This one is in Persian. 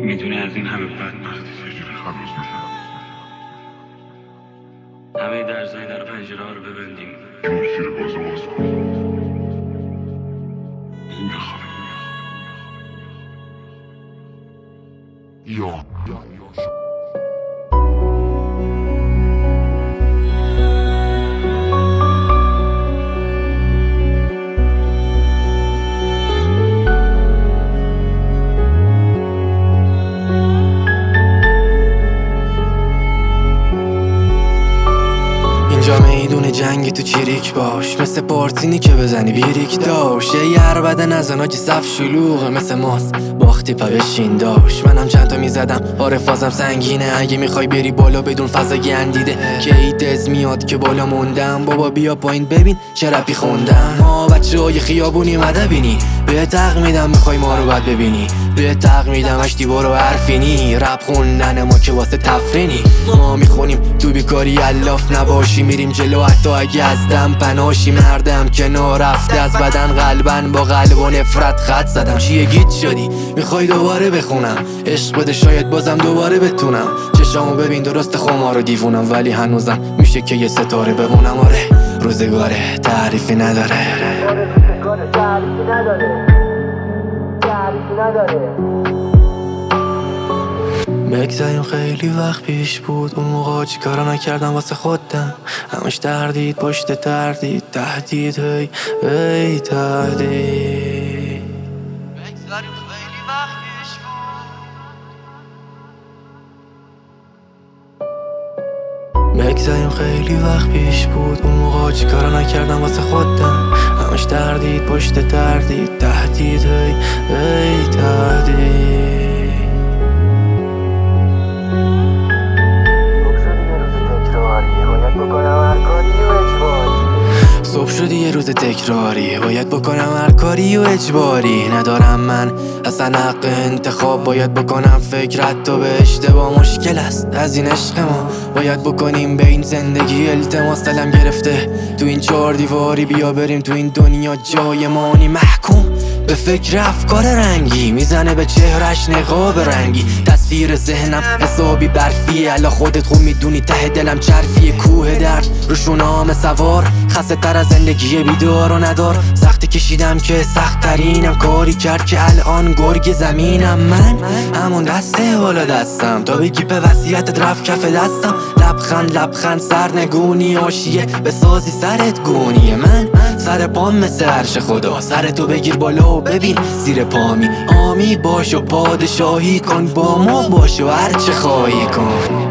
میدونی از این همه بدبختی چجوری خلاص میشم؟ همه درزای در پنجره ها رو ببندیم، جون زیر بازو باز کن. میخوام یا اینجا میدون جنگی تو چیریک باش، مثل پارتینی که بزنی بیریک داش. یه عربده نزن آجی صف شلوغه مثل ماست باختی پا بشین داش. منم چند تا میزدم آره فازم سنگینه، اگه میخوای بری بالا بدون فضا گندیده که ایدز میاد که بالا موندم. بابا بیا پایین ببین چه رپی خوندم. ما بچه های خیابونی مده بینی به تق میدم، میخوای ما رو بد ببینی به تق میدم اشتی برو حرفینی. رپ خوندن ما که واسه تفرینی، ما میخونیم تو بیکاری الاف نباشی، میریم جلو حتی اگه از دم پناشی. مردم کنار رفته از بدن قلبن با قلب و نفرت خط زدم. چیه گیت شدی میخوای دوباره بخونم؟ عشق بده شاید بازم دوباره بتونم. چشامو ببین درست خمار و دیوونم، ولی هنوزم میشه که یه ستاره بمونم. آره روزگاره تعریفی نداره. بگذاریم خیلی وقت پیش بود، اون موقع چی کارا نکردم واسه خودم. همش تردید پشت تردید، تهدید هی هی تهدید. بگذاریم خیلی وقت پیش بود، بگذاریم خیلی وقت پیش بود، اون موقع چی کارا نکردم واسه خودم. همش تردید پشت تردید، تهدید هی هی تهدید. صبح شدی یه روز تکراری، باید بکنم هر کاری و اجباری. ندارم من اصلا حق انتخاب، باید بکنم فکرت تو به اشتباه. مشکل است از این عشق ما، باید بکنیم به این زندگی التماس. دلم گرفته تو این 4 دیواری، بیا بریم تو این دنیا جای مانی. محکوم به فکر افکار رنگی، میزنه به چهرش نقاب رنگی. تصویر ذهنم حسابی برفیه، الا خودت خوب میدونی ته دلم چرفیه. کوه درد رو شونام سوار، خسته تر از زندگی بیدار و ندار. سختی کشیدم که سخت ترینم، کاری کرد که الان گرگ زمینم. من همون دسته بالا دستم تا بگی به وصیتت رفت کف دستم. لبخند لبخند سرنگونی آشیه به سازی سرت گونیه. من سر پام مثل عرش خدا، سر تو بگیر بالا و ببین زیر پامی. آمی باش و پادشاهی کن، با ما باش و هرچه خواهی کن.